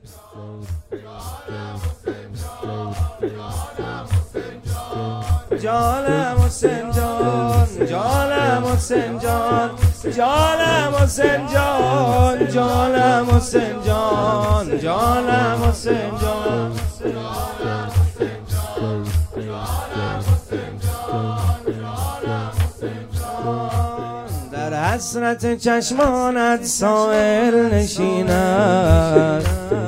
جانم حسین جان، جانم حسین جان، جانم حسین جان، جانم حسین جان، جانم حسین جان، در حسرت چشمانت سائل نشیند،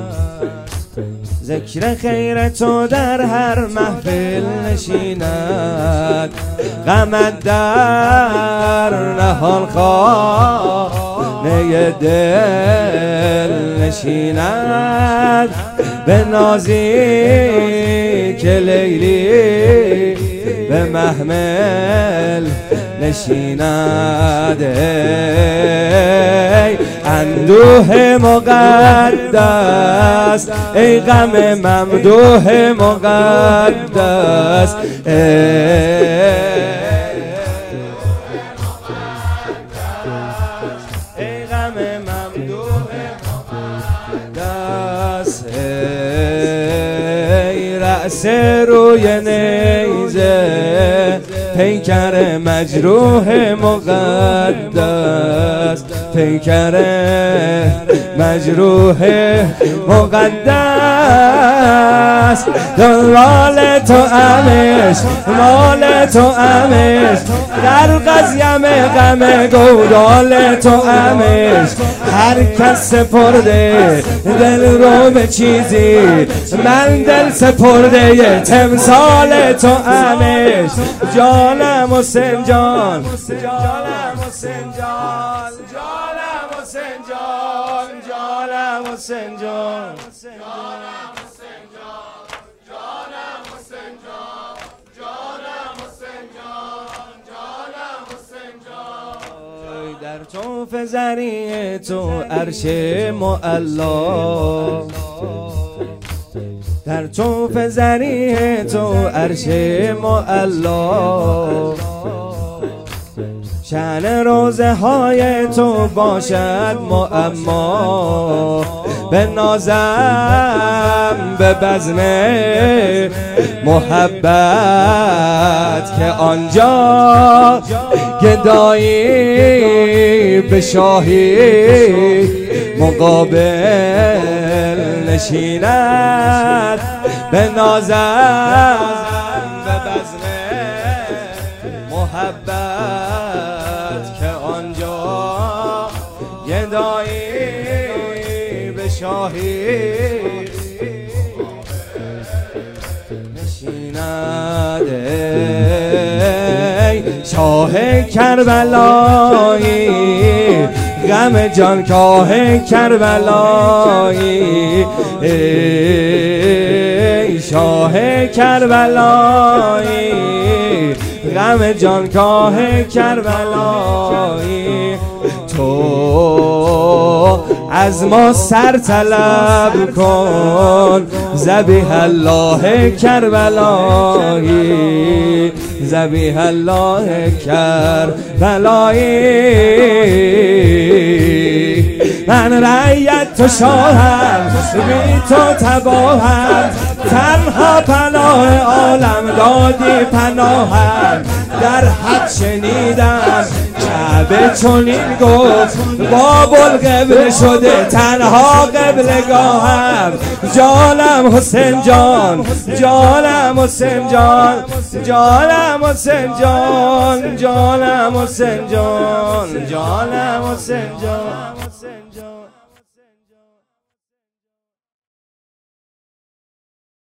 ذکر خیر تو در هر محفل نشیند، غمت در نهان خانه دل نشیند، به نازی که لیلی به محمل نشیند. ای اندوه مقدس، ای غم ممدوح مقدس، ای غم ممدوح مقدس، ای رأس روی نیزه، پیکر مجروح مقدس، پیکر مجروح مقدس، دنبال تو امش، مال تو امش، در قضیم غم گودال تو امش، هر کس سپرده دل رو به چیزی، من دل سپرده تمثال تو امش. جانم حسین جان، جانم حسین جان، جانم حسین جان، جانم حسین جان، جانم حسین جان، جانم حسین جان، جانم حسین جان، جانم حسین جان، در جوف ذریع تو عرش معلا، در جوف ذریع تو عرش معلا، شأن روزه های تو باشد معما، به نازم به بزم محبت که آنجا گدایی به شاهی مقابل نشیند، به نازم به بزم محبت که آنجا گدایی به شاهی نشیند. ای شاه کربلایی، غم جانکاه کربلایی، ای شاه کربلایی، غم جانکاه کربلایی، تو از ما سر طلب کن، ذبیح الله کربلایی، ذبیح الله کربلایی. من رعیت تو شاهم، بی تو تباهم، تنها پناه عالم دادی پناهم، در حد شنیدم کعبه چنین گفت، باب القبله شده تنها قبلگاهم. جانم حسین جان، جانم حسین جان، جانم حسین جان، جانم حسین جان، جانم حسین جان.